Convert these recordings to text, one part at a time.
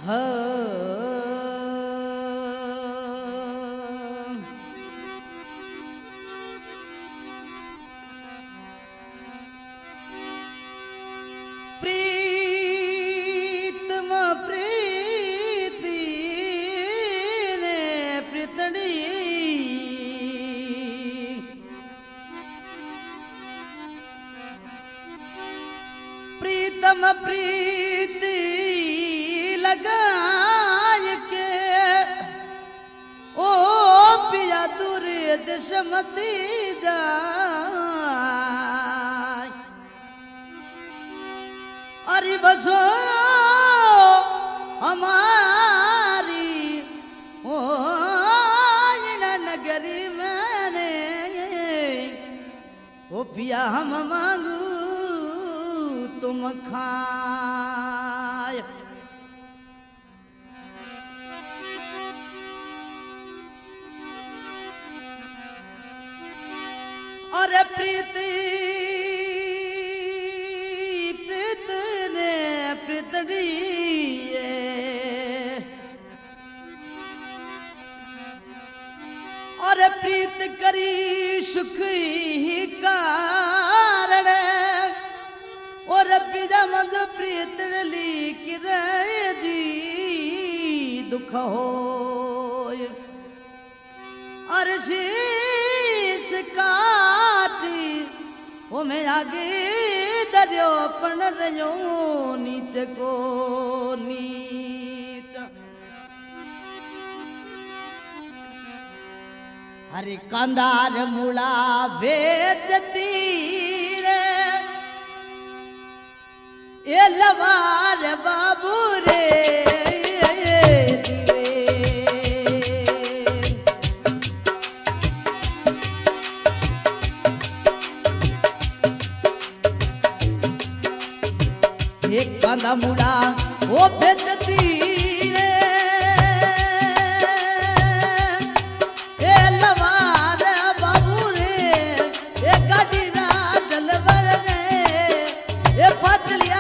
प्रीतम प्रीति लगाय के ओ पिया दूर देश मती जाय अरे बसो हमारी ओ नगरी मैंने ओ पिया हम मांगू तुम खाय अरे प्रीति प्रीत ने प्रीतड़ी अरे प्रीत करी सुख ही कारण और पिजा मज प्रीत लिख रहे जी दुख हो अरे शीश काटी वो मैं आगे दरियो पण रहो नीच को नीच अरे कंदार मुड़ा बेचती लवार बाबू रे एक कांदा मुड़ा वो बेचती रे ए लवार बाबू रे ए गाड़ी रा डलवर रे ए पतलिया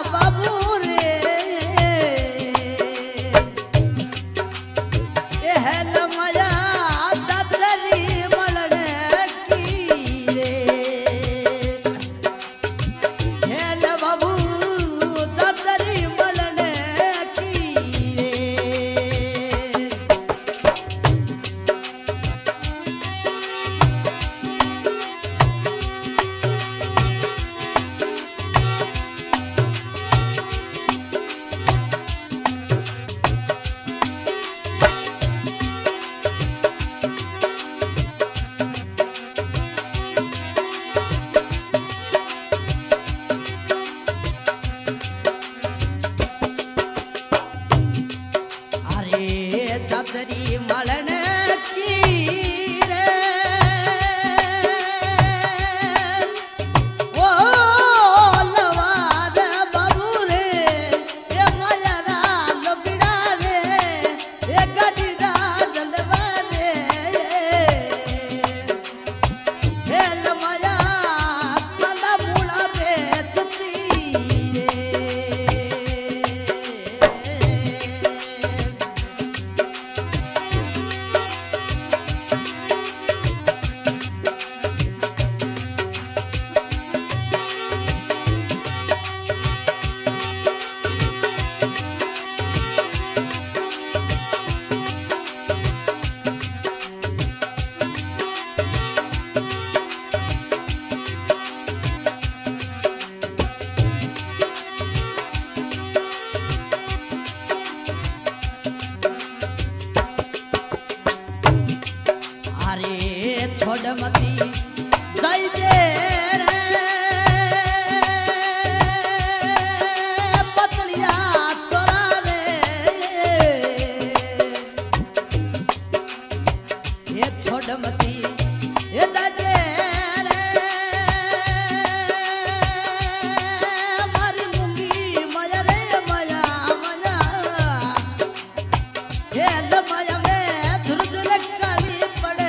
मलन की रे ओ लवार बाबू रे ये मयरा लोबिड़ा रे ये गडीरा डलवा रे हे लमया कंदा मुड़ा बेचती छोड़मती जय दे रे पतलिया छोरा रे ये छोड़मती ये जय दे रे मारी मुंगी माया रे माया माया ये लो माया में धुर धुर काली पड़े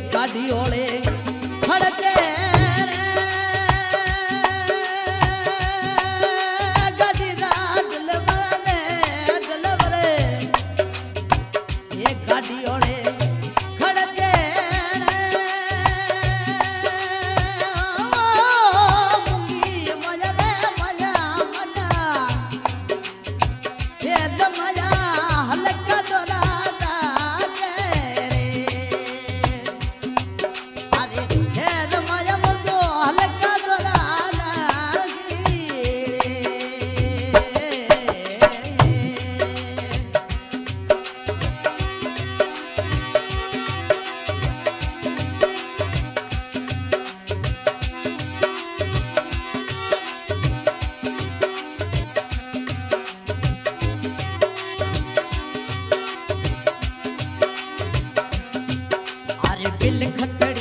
गाड़ी ओले खड़ते गाड़ी डलवरे एक गाड़ी ओले खड़ते मुंगी मजा मजा मजा ये मजा हल्का दोरा बिल खतड़